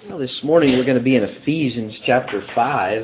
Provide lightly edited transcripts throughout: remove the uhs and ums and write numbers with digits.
Well, this morning we're going to be in Ephesians chapter 5.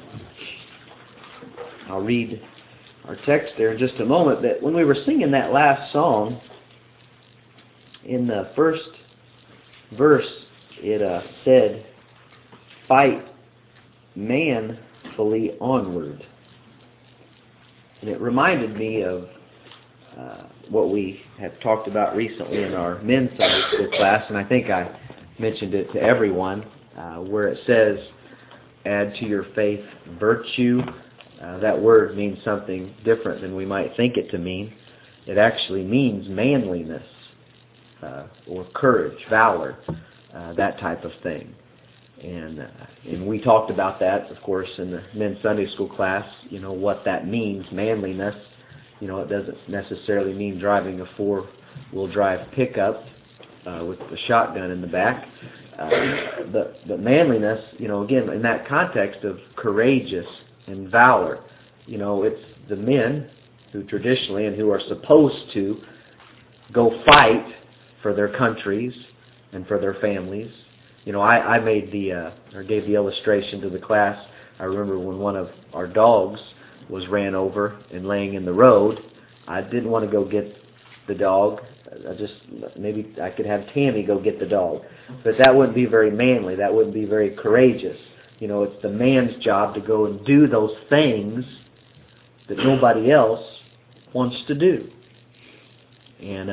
I'll read our text there in just a moment. But when we were singing that last song, in the first verse, it said, "Fight manfully onward." And it reminded me of what we have talked about recently in our men's Sunday school class, and I think I mentioned it to everyone, where it says, "Add to your faith virtue." That word means something different than we might think it to mean. It actually means manliness, or courage, valor, that type of thing. And we talked about that, of course, in the men's Sunday school class, what that means, manliness. It doesn't necessarily mean driving a four-wheel drive pickup with a shotgun in the back. But manliness, again, in that context of courageous and valor, it's the men who traditionally and who are supposed to go fight for their countries and for their families. I made gave the illustration to the class. I remember when one of our dogs was ran over and laying in the road. I didn't want to go get the dog. Maybe I could have Tammy go get the dog. But that wouldn't be very manly. That wouldn't be very courageous. It's the man's job to go and do those things that nobody else wants to do. And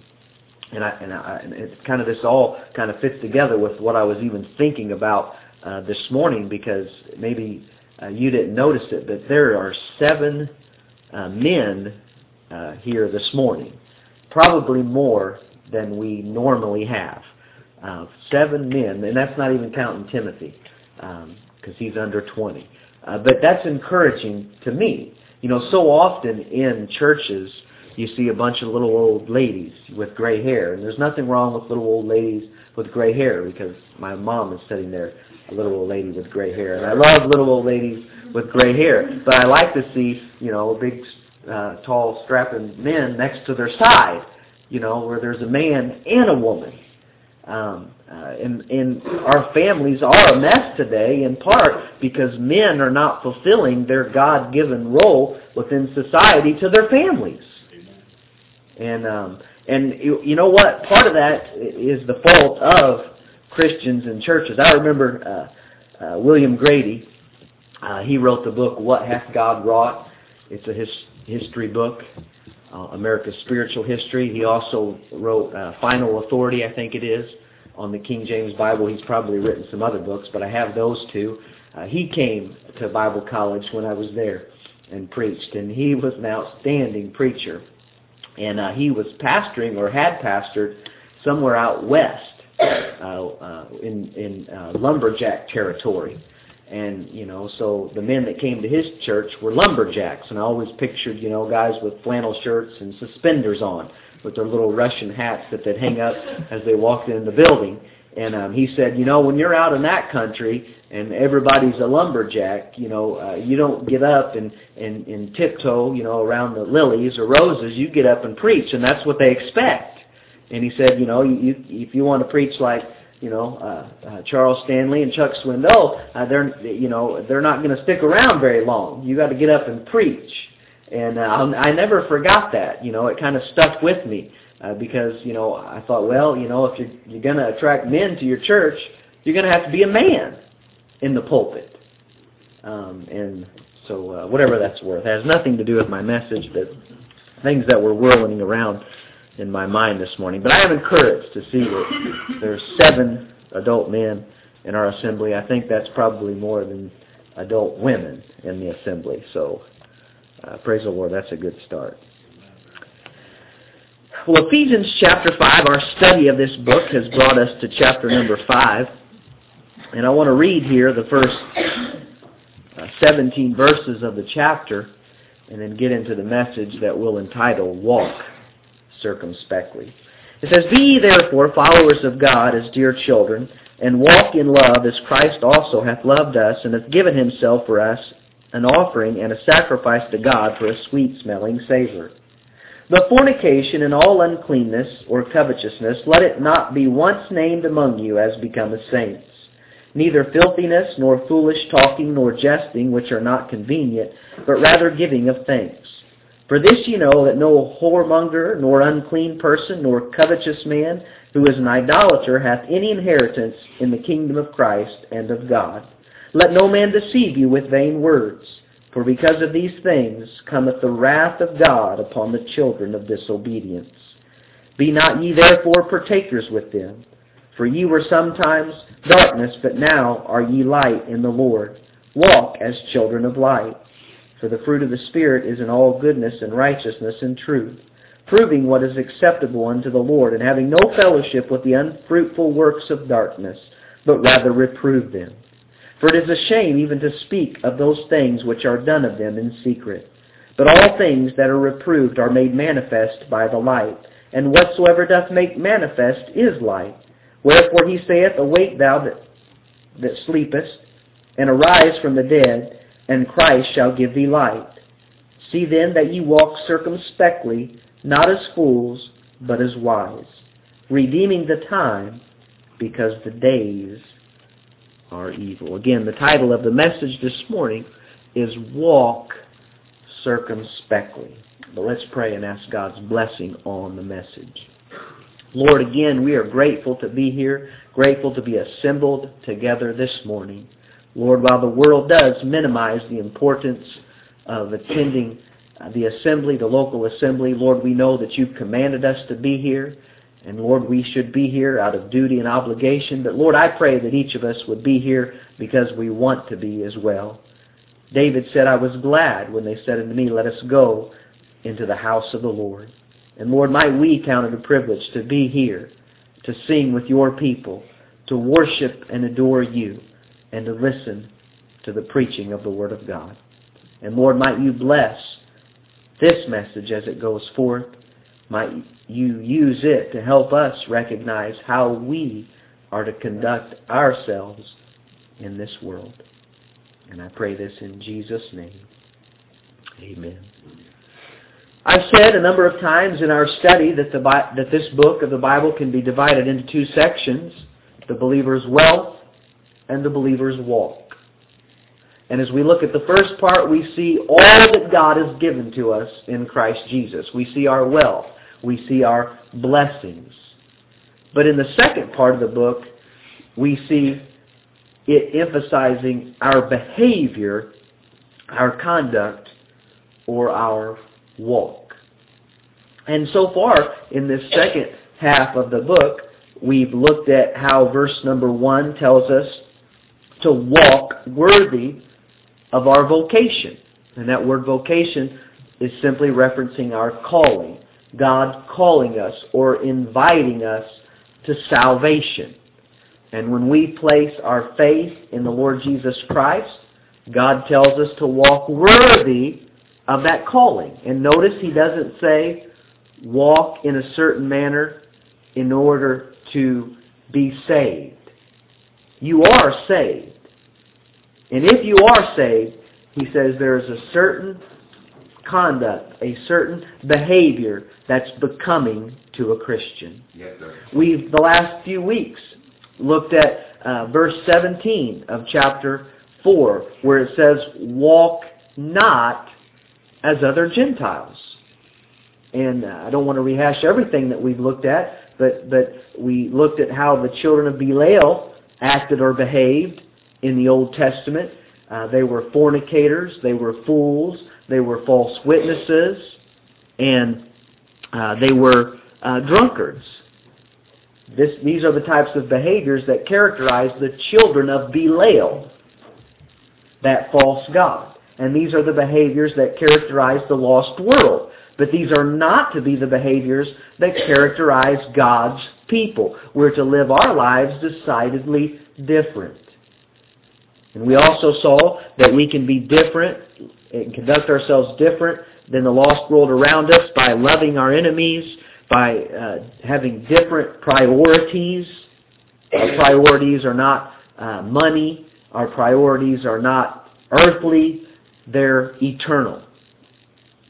it kind of, this all kind of fits together with what I was even thinking about this morning, because maybe you didn't notice it, but there are 7 men here this morning. Probably more than we normally have. 7 men, and that's not even counting Timothy, because he's under 20. But that's encouraging to me. So often in churches, you see a bunch of little old ladies with gray hair. And there's nothing wrong with little old ladies with gray hair, because my mom is sitting there, a little old lady with gray hair. And I love little old ladies with gray hair. But I like to see, big, tall, strapping men next to their side, where there's a man and a woman. And our families are a mess today, in part because men are not fulfilling their God-given role within society to their families. And you know what? Part of that is the fault of Christians and churches. I remember William Grady. He wrote the book, "What Hath God Wrought?" It's a history book, America's spiritual history. He also wrote Final Authority, I think it is, on the King James Bible. He's probably written some other books, but I have those 2. He came to Bible college when I was there and preached, and he was an outstanding preacher. And he was pastoring, or had pastored, somewhere out west in lumberjack territory. And, so the men that came to his church were lumberjacks. And I always pictured, guys with flannel shirts and suspenders on with their little Russian hats that they'd hang up as they walked in the building. And he said, when you're out in that country and everybody's a lumberjack, you don't get up and tiptoe, around the lilies or roses. You get up and preach, and that's what they expect. And he said, if you want to preach like, Charles Stanley and Chuck Swindoll, they're not going to stick around very long. You got to get up and preach. And I never forgot that. It kind of stuck with me because I thought, well, if you're going to attract men to your church, you're going to have to be a man in the pulpit. And so whatever that's worth, it has nothing to do with my message, but things that were whirling around in my mind this morning. But I am encouraged to see that there's 7 adult men in our assembly. I think that's probably more than adult women in the assembly. So praise the Lord, that's a good start. Well, Ephesians chapter 5, our study of this book has brought us to chapter number 5. And I want to read here the first 17 verses of the chapter and then get into the message that we'll entitle Walk Circumspectly. It says, "Be ye therefore followers of God as dear children, and walk in love as Christ also hath loved us, and hath given himself for us an offering and a sacrifice to God for a sweet-smelling savor. But fornication and all uncleanness or covetousness, let it not be once named among you as becometh saints, neither filthiness, nor foolish talking, nor jesting, which are not convenient, but rather giving of thanks. For this ye know, that no whoremonger, nor unclean person, nor covetous man, who is an idolater, hath any inheritance in the kingdom of Christ and of God. Let no man deceive you with vain words, for because of these things cometh the wrath of God upon the children of disobedience. Be not ye therefore partakers with them. For ye were sometimes darkness, but now are ye light in the Lord. Walk as children of light. For the fruit of the Spirit is in all goodness and righteousness and truth, proving what is acceptable unto the Lord, and having no fellowship with the unfruitful works of darkness, but rather reprove them. For it is a shame even to speak of those things which are done of them in secret. But all things that are reproved are made manifest by the light, and whatsoever doth make manifest is light. Wherefore he saith, Awake thou that sleepest, and arise from the dead, and Christ shall give thee light. See then that ye walk circumspectly, not as fools, but as wise, redeeming the time, because the days are evil. Again, the title of the message this morning is Walk Circumspectly. But let's pray and ask God's blessing on the message. Lord, again, we are grateful to be here, grateful to be assembled together this morning. Lord, while the world does minimize the importance of attending the assembly, the local assembly, Lord, we know that you've commanded us to be here. And Lord, we should be here out of duty and obligation. But Lord, I pray that each of us would be here because we want to be as well. David said, I was glad when they said unto me, Let us go into the house of the Lord. And Lord, might we count it a privilege to be here, to sing with your people, to worship and adore you, and to listen to the preaching of the Word of God. And Lord, might you bless this message as it goes forth. Might you use it to help us recognize how we are to conduct ourselves in this world. And I pray this in Jesus' name. Amen. I've said a number of times in our study that this book of the Bible can be divided into two sections, the believer's wealth and the believer's walk. And as we look at the first part, we see all that God has given to us in Christ Jesus. We see our wealth. We see our blessings. But in the second part of the book, we see it emphasizing our behavior, our conduct, or our walk. And so far, in this second half of the book, we've looked at how verse number 1 tells us to walk worthy of our vocation. And that word vocation is simply referencing our calling. God calling us or inviting us to salvation. And when we place our faith in the Lord Jesus Christ, God tells us to walk worthy of that calling. And notice he doesn't say walk in a certain manner in order to be saved. You are saved. And if you are saved, he says there's a certain conduct, a certain behavior that's becoming to a Christian. Yes, sir. We've, the last few weeks, looked at verse 17 of chapter 4, where it says, walk not as other Gentiles. And I don't want to rehash everything that we've looked at, but we looked at how the children of Belial acted or behaved in the Old Testament. They were fornicators, they were fools, they were false witnesses, and they were drunkards. These are the types of behaviors that characterize the children of Belial, that false god. And these are the behaviors that characterize the lost world. But these are not to be the behaviors that characterize God's people. We're to live our lives decidedly different. And we also saw that we can be different and conduct ourselves different than the lost world around us by loving our enemies, by having different priorities. Our priorities are not money. Our priorities are not earthly. They're eternal.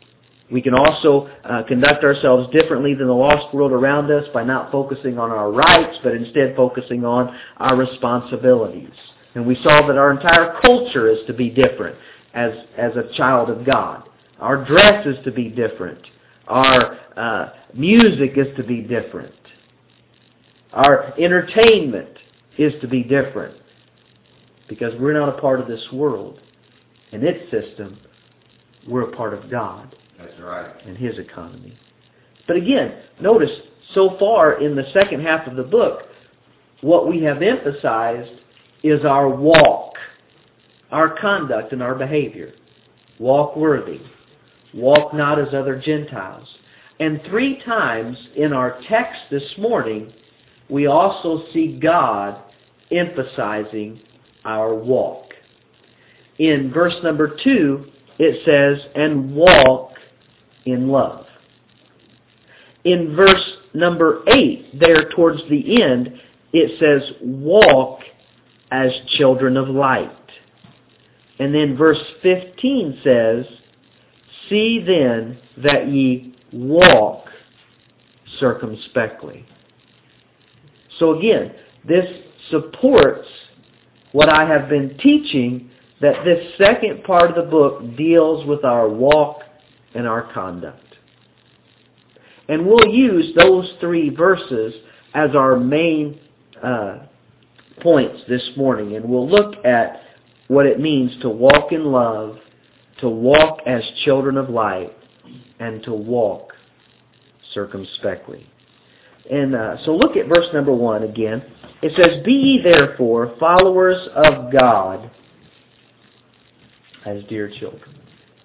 We can also conduct ourselves differently than the lost world around us by not focusing on our rights, but instead focusing on our responsibilities. And we saw that our entire culture is to be different as a child of God. Our dress is to be different. Our music is to be different. Our entertainment is to be different. Because we're not a part of this world and its system. We're a part of God. That's right. And His economy. But again, notice, so far in the second half of the book, what we have emphasized is our walk, our conduct and our behavior. Walk worthy. Walk not as other Gentiles. And 3 times in our text this morning, we also see God emphasizing our walk. In verse number 2, it says, and walk in love. In verse number 8, there towards the end, it says, walk as children of light. And then verse 15 says, see then that ye walk circumspectly. So again, this supports what I have been teaching, that this second part of the book deals with our walk and our conduct. And we'll use those 3 verses as our main points this morning. And we'll look at what it means to walk in love, to walk as children of light, and to walk circumspectly. And so look at verse number 1 again. It says, be ye therefore followers of God as dear children.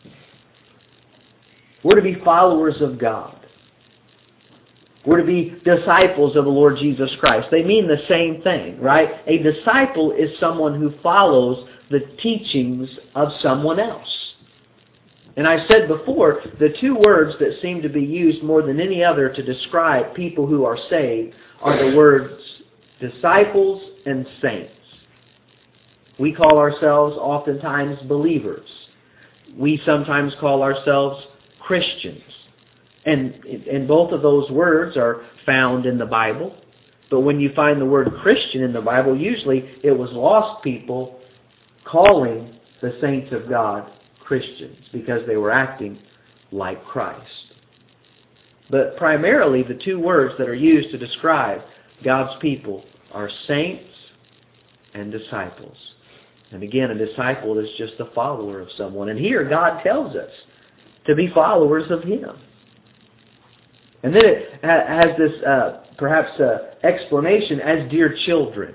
We're to be followers of God. We're to be disciples of the Lord Jesus Christ. They mean the same thing, right? A disciple is someone who follows the teachings of someone else. And I said before, the 2 words that seem to be used more than any other to describe people who are saved are the words disciples and saints. We call ourselves oftentimes believers. We sometimes call ourselves Christians. And both of those words are found in the Bible. But when you find the word Christian in the Bible, usually it was lost people calling the saints of God Christians because they were acting like Christ. But primarily the 2 words that are used to describe God's people are saints and disciples. And again, a disciple is just a follower of someone. And here God tells us to be followers of Him. And then it has this perhaps explanation as dear children.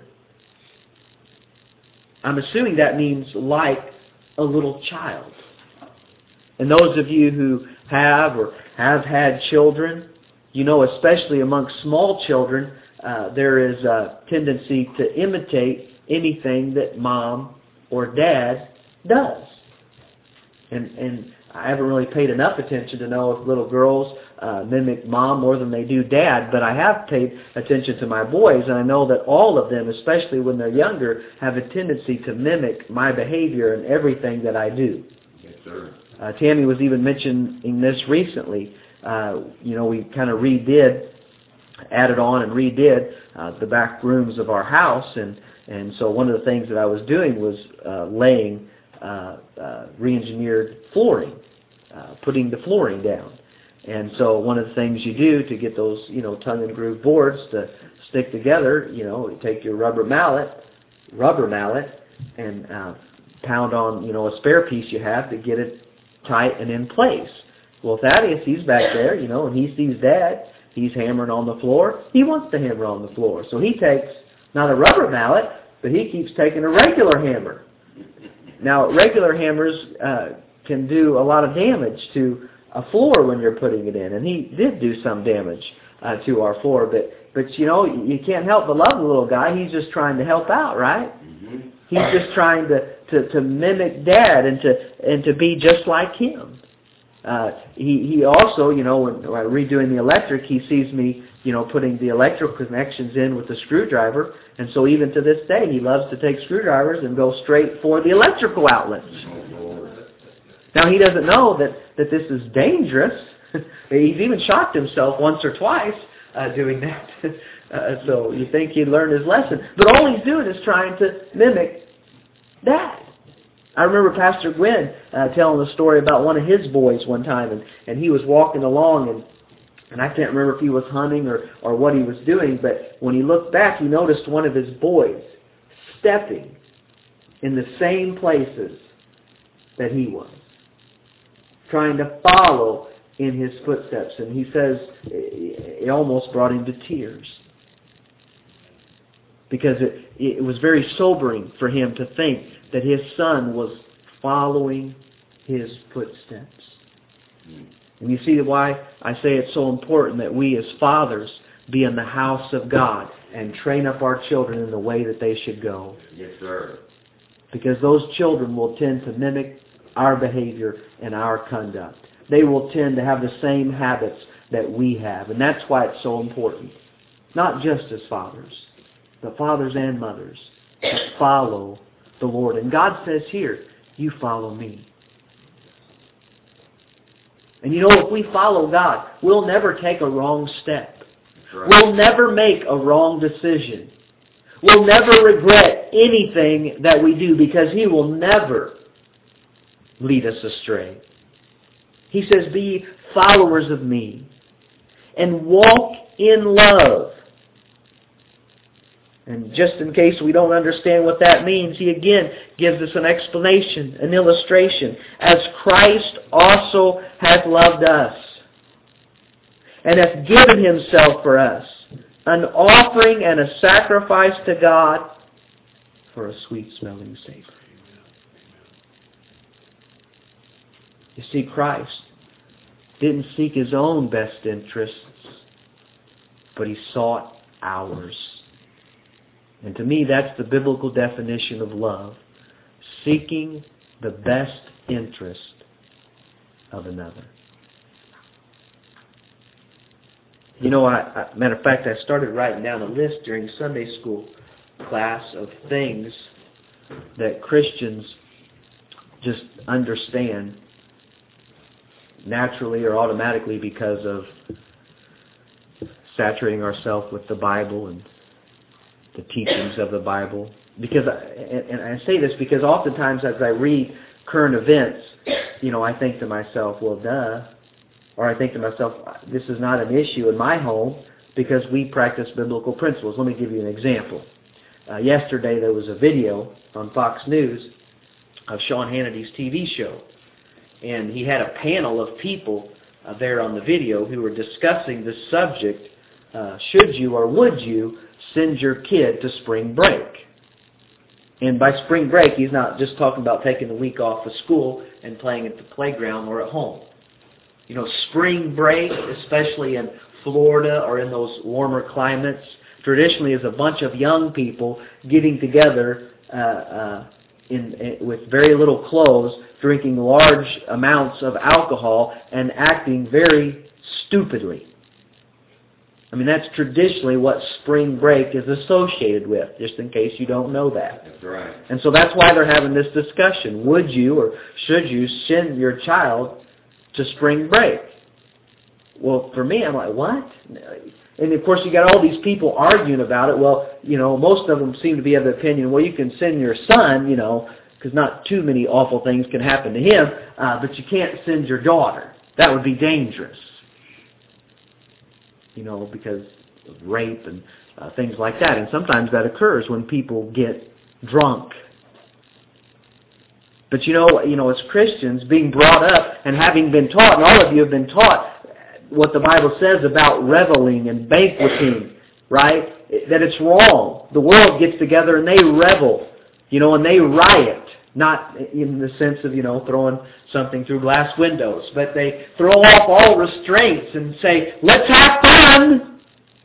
I'm assuming that means like a little child. And those of you who have or have had children, you know, especially amongst small children, there is a tendency to imitate anything that mom or dad does. And I haven't really paid enough attention to know if little girls mimic mom more than they do dad, but I have paid attention to my boys, and I know that all of them, especially when they're younger, have a tendency to mimic my behavior and everything that I do. Yes, sir. Tammy was even mentioning this recently. We kind of added on and redid the back rooms of our house, and so one of the things that I was doing was laying re-engineered flooring, putting the flooring down. And so one of the things you do to get those, tongue and groove boards to stick together, you take your rubber mallet, and pound on, a spare piece you have to get it tight and in place. Well, Thaddeus, he's back there, and he sees Dad. He's hammering on the floor. He wants to hammer on the floor. So he takes, not a rubber mallet, but he keeps taking a regular hammer. Now, regular hammers can do a lot of damage to a floor when you're putting it in, and he did do some damage to our floor. But you can't help but love the little guy. He's just trying to help out, right? Mm-hmm. He's just trying to mimic Dad and to be just like him. He also, when redoing the electric, he sees me, putting the electrical connections in with the screwdriver, and so even to this day, he loves to take screwdrivers and go straight for the electrical outlets. Now, he doesn't know that this is dangerous. He's even shocked himself once or twice doing that. So you think he'd learned his lesson. But all he's doing is trying to mimic Dad. I remember Pastor Gwen telling a story about one of his boys one time, and he was walking along, and I can't remember if he was hunting or what he was doing, but when he looked back, he noticed one of his boys stepping in the same places that he was, trying to follow in his footsteps. And he says it almost brought him to tears, because it was very sobering for him to think that his son was following his footsteps. And you see why I say it's so important that we as fathers be in the house of God and train up our children in the way that they should go. Yes, sir. Because those children will tend to mimic our behavior and our conduct. They will tend to have the same habits that we have. And that's why it's so important. Not just as fathers, but fathers and mothers to follow the Lord. And God says here, you follow me. And you know, if we follow God, we'll never take a wrong step. Right. We'll never make a wrong decision. We'll never regret anything that we do, because He will never lead us astray. He says, be followers of me and walk in love. And just in case we don't understand what that means, he again gives us an explanation, an illustration. As Christ also hath loved us, and hath given himself for us, an offering and a sacrifice to God for a sweet-smelling savor. You see, Christ didn't seek his own best interests, but he sought ours. And to me, that's the biblical definition of love. Seeking the best interest of another. You know, matter of fact, I started writing down a list during Sunday school class of things that Christians just understand naturally or automatically because of saturating ourselves with the Bible and the teachings of the Bible. Because, and I say this because oftentimes as I read current events, you know, I think to myself, well, duh. Or I think to myself, this is not an issue in my home because we practice biblical principles. Let me give you an example. Yesterday there was a video on Fox News of Sean Hannity's TV show. And he had a panel of people there on the video who were discussing the subject, should you or would you send your kid to spring break? And by spring break, he's not just talking about taking a week off of school and playing at the playground or at home. You know, spring break, especially in Florida or in those warmer climates, traditionally is a bunch of young people getting together with very little clothes, drinking large amounts of alcohol, and acting very stupidly. I mean, that's traditionally what spring break is associated with, just in case you don't know that. That's right. And so that's why they're having this discussion. Would you or should you send your child to spring break? Well, for me, I'm like, what? And of course, you got all these people arguing about it. Well, you know, most of them seem to be of the opinion, well, you can send your son, you know, because not too many awful things can happen to him, but you can't send your daughter. That would be dangerous. You know, because of rape and things like that. And sometimes that occurs when people get drunk. But you know, as Christians, being brought up and having been taught, and all of you have been taught what the Bible says about reveling and banqueting, right? That it's wrong. The world gets together and they revel, you know, and they riot. Not in the sense of, you know, throwing something through glass windows, but they throw off all restraints and say, let's have fun.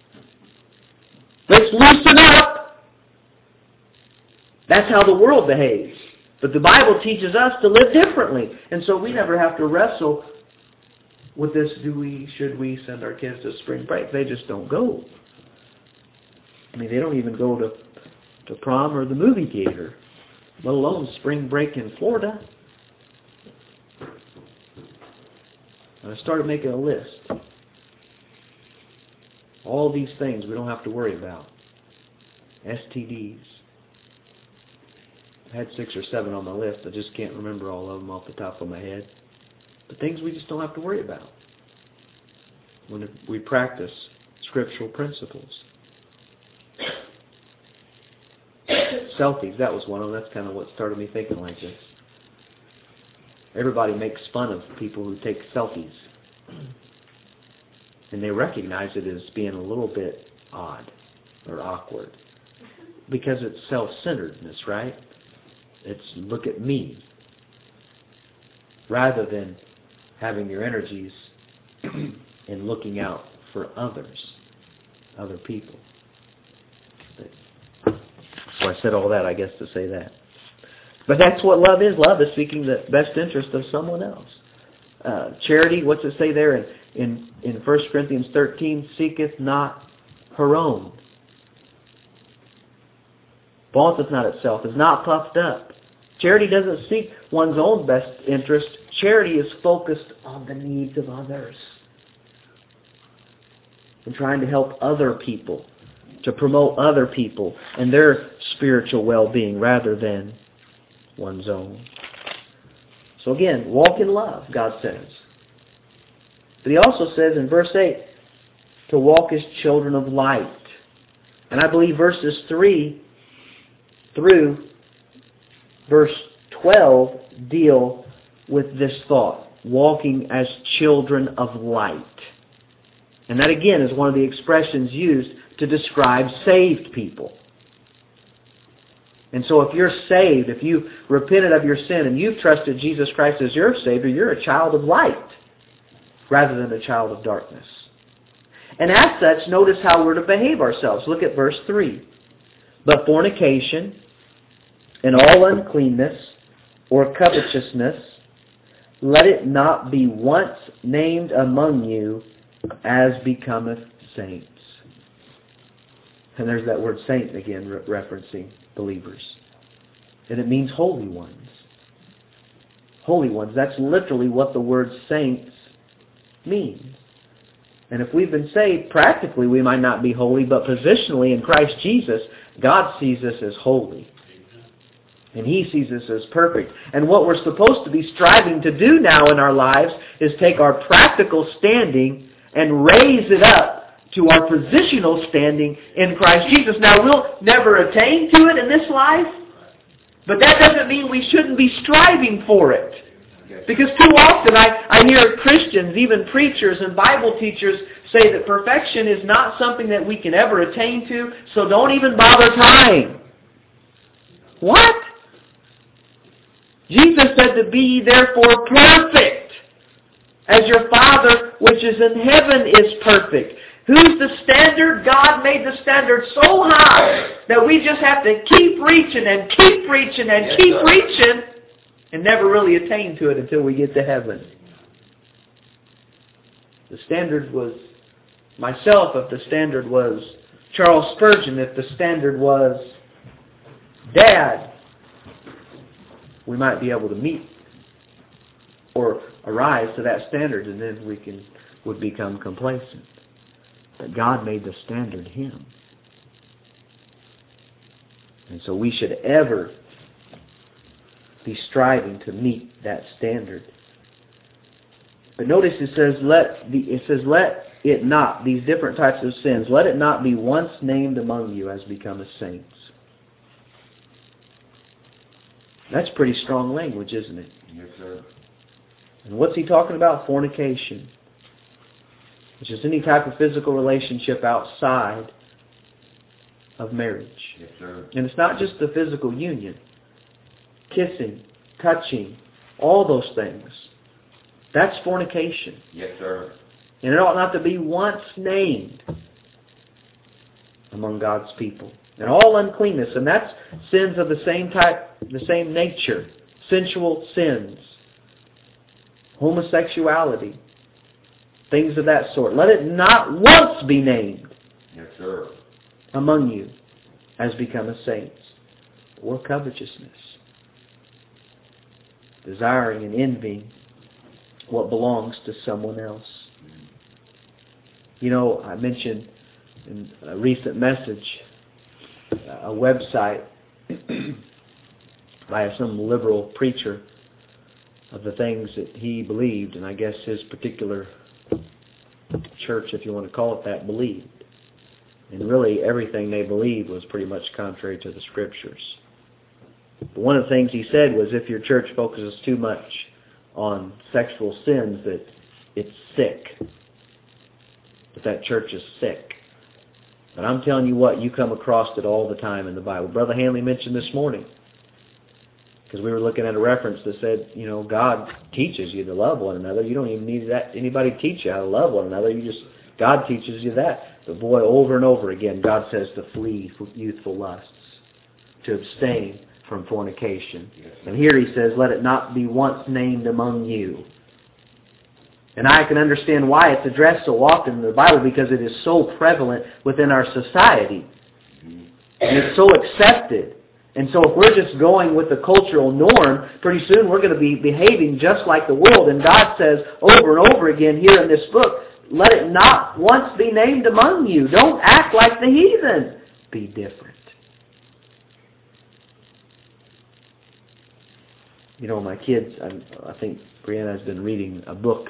Let's loosen up. That's how the world behaves. But the Bible teaches us to live differently. And so we never have to wrestle with this, should we send our kids to spring break? They just don't go. I mean, they don't even go to prom or the movie theater, let alone spring break in Florida. And I started making a list. All these things we don't have to worry about. STDs. I had 6 or 7 on my list. I just can't remember all of them off the top of my head. But things we just don't have to worry about when we practice scriptural principles. Selfies, that was one of them. That's kind of what started me thinking like this. Everybody makes fun of people who take selfies. And they recognize it as being a little bit odd or awkward. Because it's self-centeredness, right? It's look at me. Rather than having your energies in looking out for others, other people. So I said all that, I guess, to say that. But that's what love is. Love is seeking the best interest of someone else. Charity, what's it say there in 1 Corinthians 13? Seeketh not her own. Vaunteth not itself, is not puffed up. Charity doesn't seek one's own best interest. Charity is focused on the needs of others. And trying to help other people, to promote other people and their spiritual well-being rather than one's own. So again, walk in love, God says. But He also says in verse 8, to walk as children of light. And I believe verses 3 through verse 12 deal with this thought, walking as children of light. And that again is one of the expressions used to describe saved people. And so if you're saved, if you've repented of your sin and you've trusted Jesus Christ as your Savior, you're a child of light rather than a child of darkness. And as such, notice how we're to behave ourselves. Look at verse 3. But fornication and all uncleanness or covetousness, let it not be once named among you as becometh saints. And there's that word saint again, referencing believers. And it means holy ones. Holy ones. That's literally what the word saints means. And if we've been saved, practically we might not be holy, but positionally in Christ Jesus, God sees us as holy. And He sees us as perfect. And what we're supposed to be striving to do now in our lives is take our practical standing and raise it up to our positional standing in Christ Jesus. Now, we'll never attain to it in this life, but that doesn't mean we shouldn't be striving for it. Because too often I hear Christians, even preachers and Bible teachers, say that perfection is not something that we can ever attain to, so don't even bother trying. What? Jesus said to be ye therefore perfect, as your Father which is in heaven is perfect. Who's the standard? God made the standard so high that we just have to keep reaching and keep reaching and keep reaching and never really attain to it until we get to heaven. The standard was myself, if the standard was Charles Spurgeon, if the standard was Dad, we might be able to meet or arise to that standard, and then we would become complacent. But God made the standard Him. And so we should ever be striving to meet that standard. But notice it says, let it not, these different types of sins, let it not be once named among you as becometh saints. That's pretty strong language, isn't it? Yes, sir. And what's he talking about? Fornication. Which is any type of physical relationship outside of marriage. Yes, sir. And it's not just the physical union. Kissing, touching, all those things. That's fornication. Yes, sir. And it ought not to be once named among God's people. And all uncleanness, and that's sins of the same type, the same nature. Sensual sins. Homosexuality. Things of that sort. Let it not once be named. Yes, sir. Among you as becometh saints. Or covetousness. Desiring and envying what belongs to someone else. You know, I mentioned in a recent message a website by some liberal preacher of the things that he believed, and I guess his particular church, if you want to call it that, believed. And really everything they believed was pretty much contrary to the Scriptures. But one of the things he said was if your church focuses too much on sexual sins, that it's sick. That church is sick. But I'm telling you what, you come across it all the time in the Bible. Brother Hanley mentioned this morning, because we were looking at a reference that said, you know, God teaches you to love one another. You don't even need anybody to teach you how to love one another. God teaches you that. But boy, over and over again, God says to flee youthful lusts, to abstain from fornication. And here he says, let it not be once named among you. And I can understand why it's addressed so often in the Bible, because it is so prevalent within our society. And it's so accepted. And so if we're just going with the cultural norm, pretty soon we're going to be behaving just like the world. And God says over and over again here in this book, let it not once be named among you. Don't act like the heathen. Be different. You know, my kids, I think Brianna has been reading a book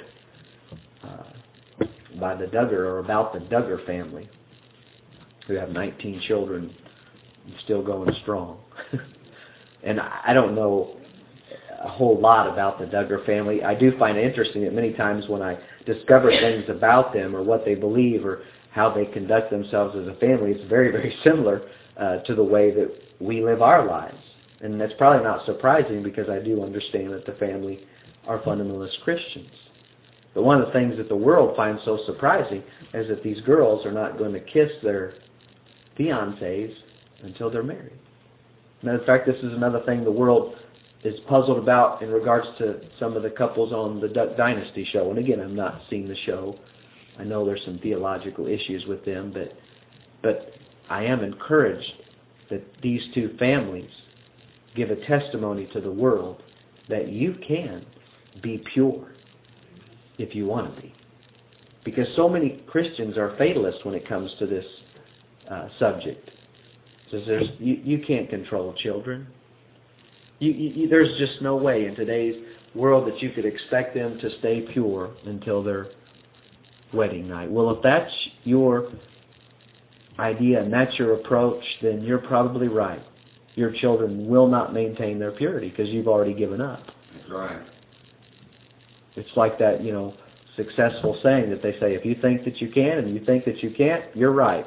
by the Duggar, or about the Duggar family, who have 19 children and still going strong. And I don't know a whole lot about the Duggar family. I do find it interesting that many times when I discover things about them, or what they believe, or how they conduct themselves as a family, it's very, very similar to the way that we live our lives. And that's probably not surprising, because I do understand that the family are fundamentalist Christians. But one of the things that the world finds so surprising is that these girls are not going to kiss their fiancés until they're married. Matter of fact, this is another thing the world is puzzled about in regards to some of the couples on the Duck Dynasty show. And again, I've not seen the show. I know there's some theological issues with them, but I am encouraged that these two families give a testimony to the world that you can be pure if you want to be. Because so many Christians are fatalists when it comes to this subject. Says you can't control children. There's just no way in today's world that you could expect them to stay pure until their wedding night. Well, if that's your idea and that's your approach, then you're probably right. Your children will not maintain their purity because you've already given up. That's right. It's like that, you know, successful saying that they say, if you think that you can and you think that you can't, you're right.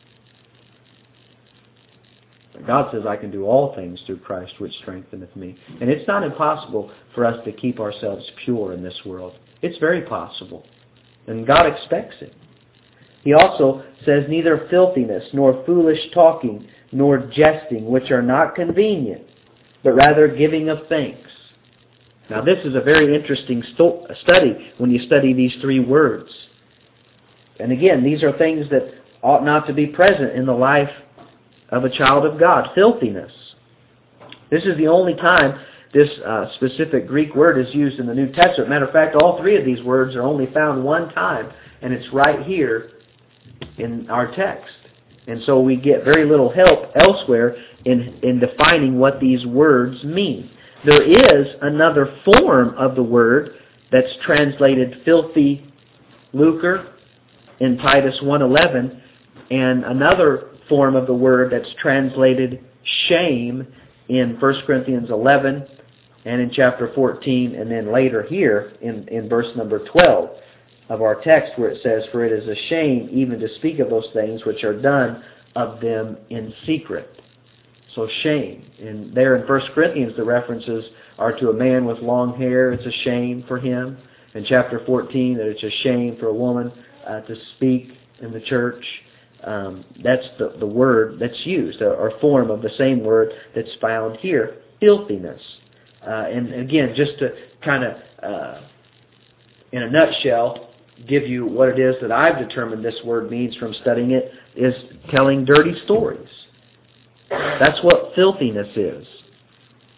God says, I can do all things through Christ which strengtheneth me. And it's not impossible for us to keep ourselves pure in this world. It's very possible. And God expects it. He also says, neither filthiness, nor foolish talking, nor jesting, which are not convenient, but rather giving of thanks. Now this is a very interesting study when you study these three words. And again, these are things that ought not to be present in the life of a child of God. Filthiness. This is the only time this specific Greek word is used in the New Testament. Matter of fact, all three of these words are only found one time, and it's right here in our text. And so we get very little help elsewhere in defining what these words mean. There is another form of the word that's translated filthy lucre in Titus 1:11, and another form of the word that's translated shame in 1 Corinthians 11 and in chapter 14, and then later here in verse number 12 of our text, where it says, for it is a shame even to speak of those things which are done of them in secret. So shame. And there in 1 Corinthians, the references are to a man with long hair. It's a shame for him. In chapter 14, that it's a shame for a woman to speak in the church. That's the word that's used, or form of the same word that's found here, filthiness. And again, just to kind of, in a nutshell, give you what it is that I've determined this word means from studying it, is telling dirty stories. That's what filthiness is.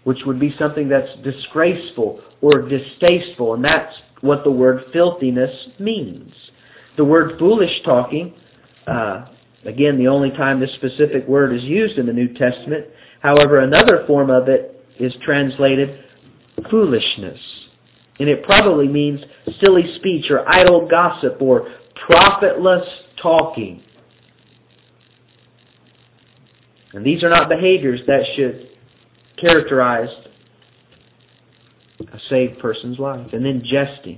which would be something that's disgraceful or distasteful, and that's what the word filthiness means. The word foolish talking, again, the only time this specific word is used in the New Testament. However, another form of it is translated foolishness. And it probably means silly speech or idle gossip or profitless talking. And these are not behaviors that should characterize a saved person's life. And then jesting.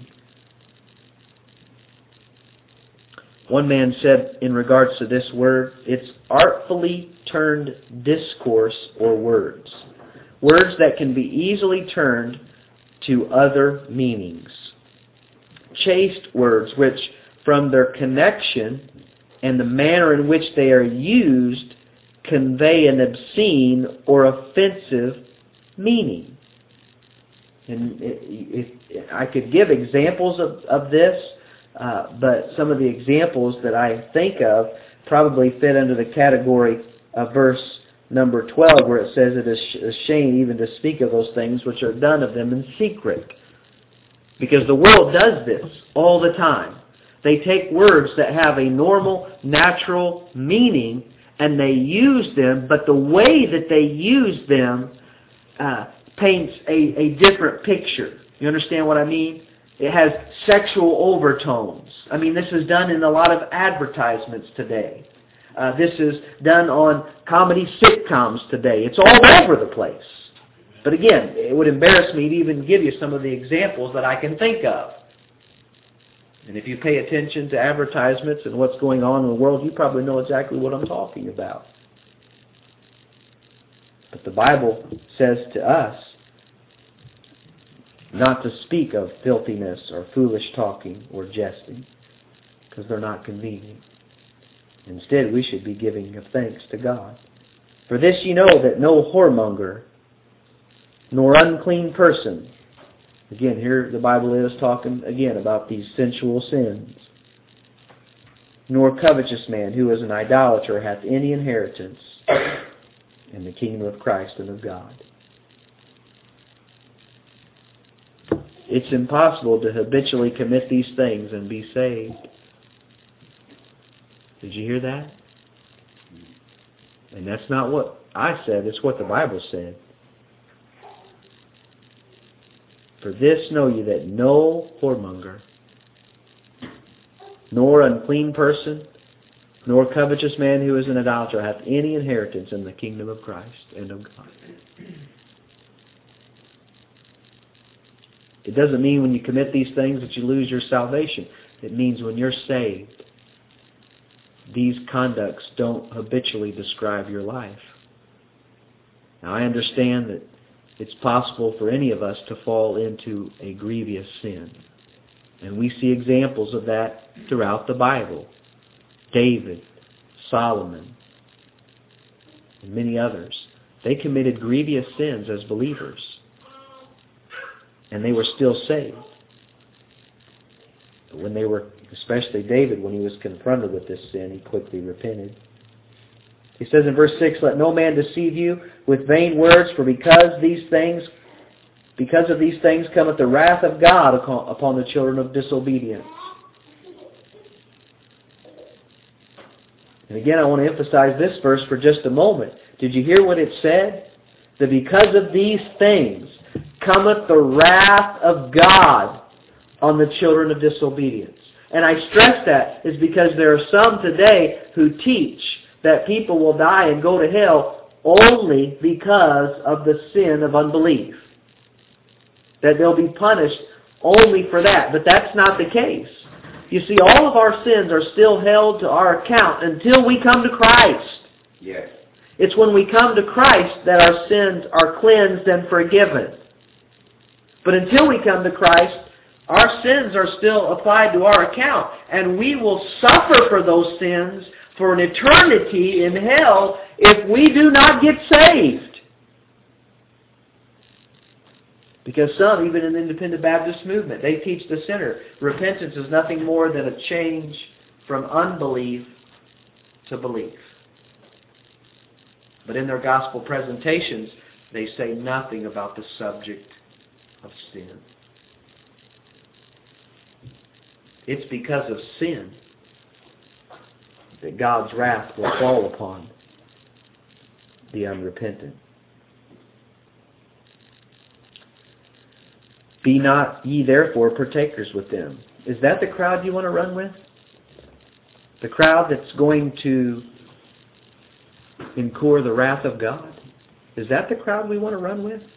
One man said in regards to this word, it's artfully turned discourse or words. Words that can be easily turned to other meanings. Chaste words which, from their connection and the manner in which they are used, convey an obscene or offensive meaning. And I could give examples of this, but some of the examples that I think of probably fit under the category of verse number 12, where it says it is a shame even to speak of those things which are done of them in secret. Because the world does this all the time. They take words that have a normal, natural meaning, and they use them, but the way that they use them paints a different picture. You understand what I mean? It has sexual overtones. I mean, this is done in a lot of advertisements today. This is done on comedy sitcoms today. It's all over the place. But again, it would embarrass me to even give you some of the examples that I can think of. And if you pay attention to advertisements and what's going on in the world, you probably know exactly what I'm talking about. But the Bible says to us not to speak of filthiness or foolish talking or jesting, because they're not convenient. Instead, we should be giving of thanks to God. For this you know that no whoremonger, nor unclean person, again, here the Bible is talking again about these sensual sins, nor covetous man who is an idolater hath any inheritance in the kingdom of Christ and of God. It's impossible to habitually commit these things and be saved. Did you hear that? And that's not what I said, it's what the Bible said. For this know ye that no whoremonger, nor unclean person, nor covetous man who is an idolater hath any inheritance in the kingdom of Christ and of God. It doesn't mean when you commit these things that you lose your salvation. It means when you're saved, these conducts don't habitually describe your life. Now, I understand that it's possible for any of us to fall into a grievous sin. And we see examples of that throughout the Bible. David, Solomon, and many others. They committed grievous sins as believers. And they were still saved. But when they were, especially David, when he was confronted with this sin, he quickly repented. He says in verse 6, let no man deceive you with vain words, for because of these things cometh the wrath of God upon the children of disobedience. And again, I want to emphasize this verse for just a moment. Did you hear what it said? That because of these things cometh the wrath of God on the children of disobedience. And I stress that is because there are some today who teach that people will die and go to hell only because of the sin of unbelief. That they'll be punished only for that. But that's not the case. You see, all of our sins are still held to our account until we come to Christ. Yes. It's when we come to Christ that our sins are cleansed and forgiven. But until we come to Christ, our sins are still applied to our account. And we will suffer for those sins for an eternity in hell if we do not get saved. Because some, even in the Independent Baptist movement, they teach the sinner repentance is nothing more than a change from unbelief to belief. But in their gospel presentations, they say nothing about the subject of sin. It's because of sin that God's wrath will fall upon the unrepentant. Be not ye therefore partakers with them. Is that the crowd you want to run with? The crowd that's going to incur the wrath of God? Is that the crowd we want to run with?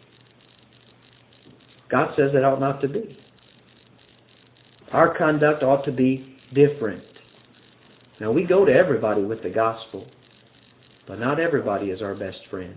God says it ought not to be. Our conduct ought to be different. Now, we go to everybody with the gospel, but not everybody is our best friend.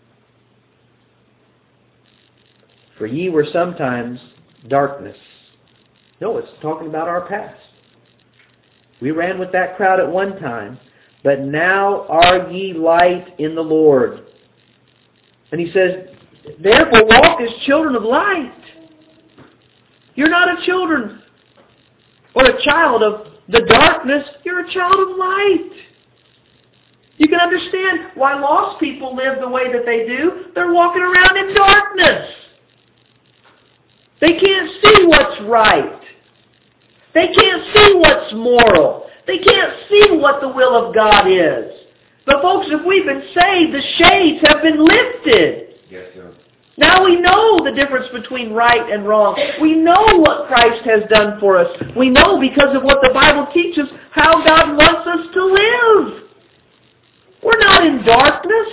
For ye were sometimes darkness. No, it's talking about our past. We ran with that crowd at one time, but now are ye light in the Lord. And he says, therefore walk as children of light. You're not a children or a child of the darkness. You're a child of light. You can understand why lost people live the way that they do. They're walking around in darkness. They can't see what's right. They can't see what's moral. They can't see what the will of God is. But folks, if we've been saved, the shades have been lifted. Yes, sir. Now we know the difference between right and wrong. We know what Christ has done for us. We know because of what the Bible teaches how God wants us to live. We're not in darkness.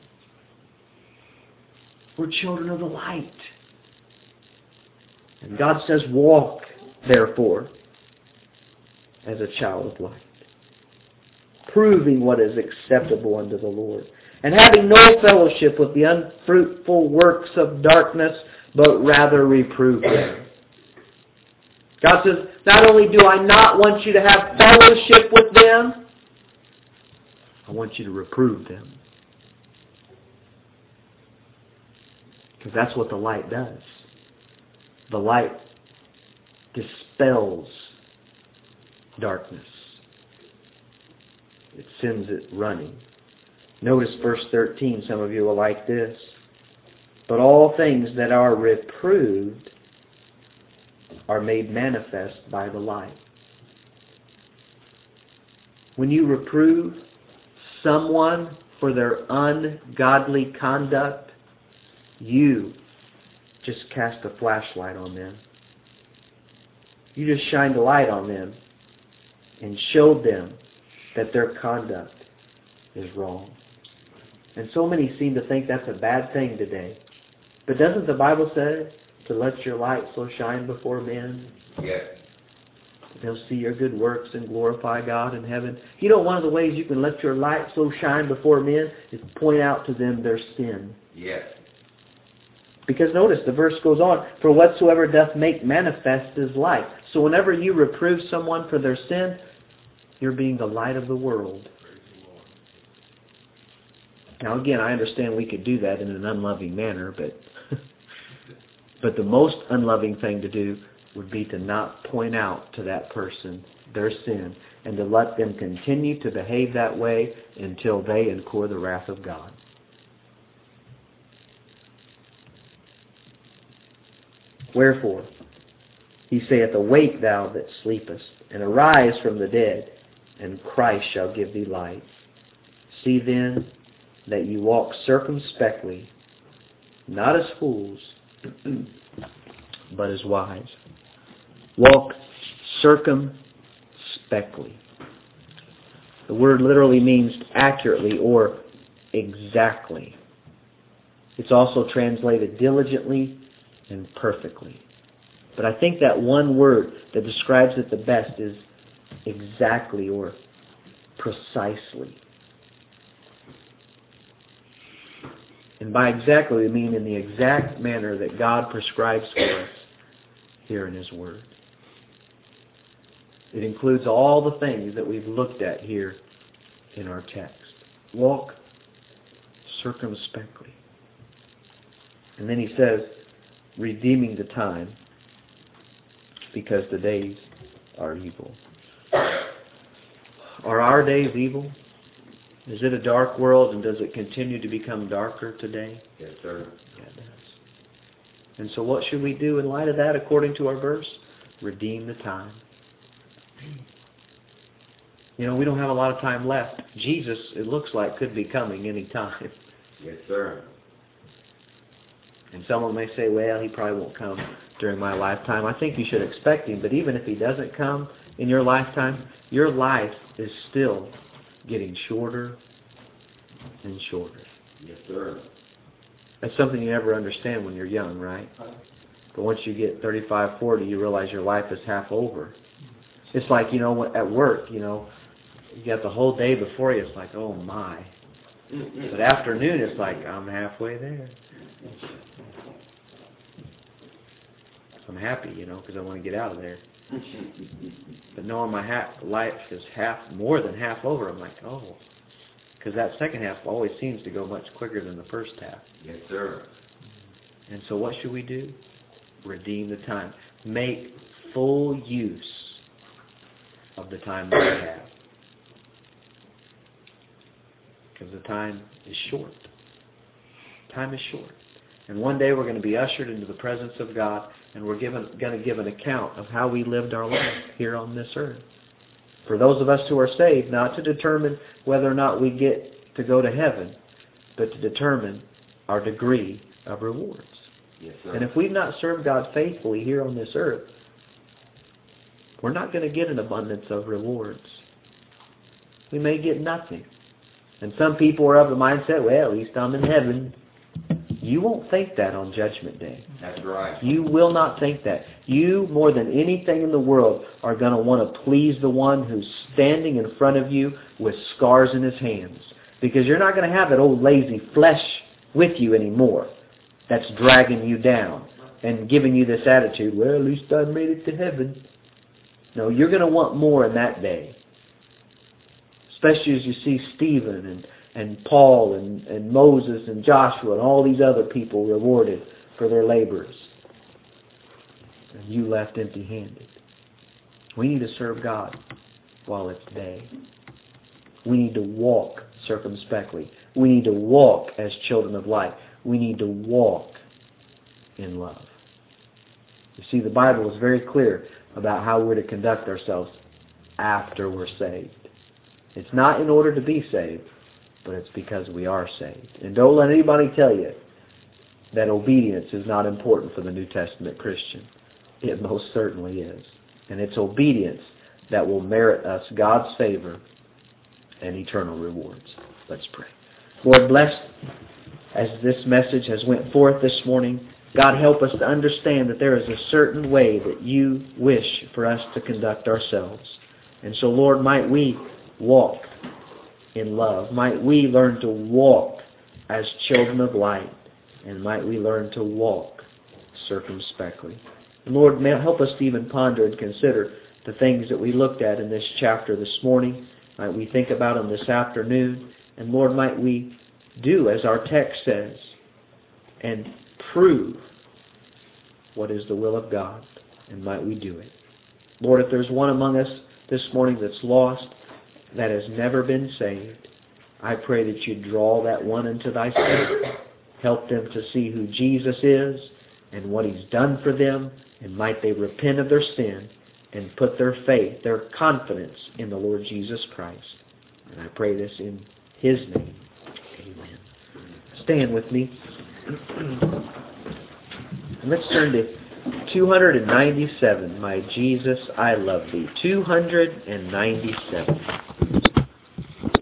We're children of the light. And God says, walk, therefore, as a child of light, proving what is acceptable unto the Lord, and having no fellowship with the unfruitful works of darkness, but rather reprove them. God says, not only do I not want you to have fellowship with them, I want you to reprove them. Because that's what the light does. The light dispels darkness. It sends it running. Notice verse 13. Some of you will like this. But all things that are reproved are made manifest by the light. When you reprove someone for their ungodly conduct, you just cast a flashlight on them. You just shined a light on them and showed them that their conduct is wrong. And so many seem to think that's a bad thing today. But doesn't the Bible say to let your light so shine before men? Yes. They'll see your good works and glorify God in heaven. You know, one of the ways you can let your light so shine before men is point out to them their sin. Yes. Because notice, the verse goes on, for whatsoever doth make manifest is light. So whenever you reprove someone for their sin, you're being the light of the world. Now again, I understand we could do that in an unloving manner, but the most unloving thing to do would be to not point out to that person their sin and to let them continue to behave that way until they incur the wrath of God. Wherefore, he saith, awake thou that sleepest, and arise from the dead, and Christ shall give thee light. See then that you walk circumspectly, not as fools, but as wise. Walk circumspectly. The word literally means accurately or exactly. It's also translated diligently and perfectly. But I think that one word that describes it the best is exactly or precisely. And by exactly, we mean in the exact manner that God prescribes for us here in His Word. It includes all the things that we've looked at here in our text. Walk circumspectly. And then he says, redeeming the time, because the days are evil. Are our days evil? Is it a dark world, and does it continue to become darker today? Yes, sir. Yeah, it does. And so what should we do in light of that according to our verse? Redeem the time. You know, we don't have a lot of time left. Jesus, it looks like, could be coming any time. Yes, sir. And someone may say, well, he probably won't come during my lifetime. I think you should expect him. But even if he doesn't come in your lifetime, your life is still getting shorter and shorter. Yes, sir. That's something you never understand when you're young, right? But once you get 35, 40, you realize your life is half over. It's like, you know, at work, you know, you got the whole day before you. It's like, oh, my. But afternoon, it's like, I'm halfway there. I'm happy, you know, because I want to get out of there. But knowing my life is more than half over, I'm like, oh. Because that second half always seems to go much quicker than the first half. Yes, sir. And so what should we do? Redeem the time. Make full use of the time that we have. Because the time is short. Time is short. And one day we're going to be ushered into the presence of God, and we're going to give an account of how we lived our life here on this earth. For those of us who are saved, not to determine whether or not we get to go to heaven, but to determine our degree of rewards. Yes, sir. And if we've not served God faithfully here on this earth, we're not going to get an abundance of rewards. We may get nothing. And some people are of the mindset, well, at least I'm in heaven. You won't think that on Judgment Day. That's right. You will not think that. You, more than anything in the world, are going to want to please the one who's standing in front of you with scars in his hands. Because you're not going to have that old lazy flesh with you anymore that's dragging you down and giving you this attitude, well, at least I made it to heaven. No, you're going to want more in that day. Especially as you see Stephen and Paul and Moses and Joshua and all these other people rewarded for their labors. And you left empty-handed. We need to serve God while it's day. We need to walk circumspectly. We need to walk as children of light. We need to walk in love. You see, the Bible is very clear about how we're to conduct ourselves after we're saved. It's not in order to be saved, but it's because we are saved. And don't let anybody tell you that obedience is not important for the New Testament Christian. It most certainly is. And it's obedience that will merit us God's favor and eternal rewards. Let's pray. Lord, bless as this message has went forth this morning. God, help us to understand that there is a certain way that you wish for us to conduct ourselves. And so, Lord, might we walk in love. Might we learn to walk as children of light. And might we learn to walk circumspectly. And Lord, help us to even ponder and consider the things that we looked at in this chapter this morning. Might we think about them this afternoon. And Lord, might we do as our text says and prove what is the will of God. And might we do it. Lord, if there's one among us this morning that's lost, that has never been saved, I pray that you draw that one into thy Spirit. Help them to see who Jesus is and what he's done for them, and might they repent of their sin and put their faith, their confidence in the Lord Jesus Christ. And I pray this in his name. Amen. Stand with me. And let's turn to 297, My Jesus, I Love Thee. 297.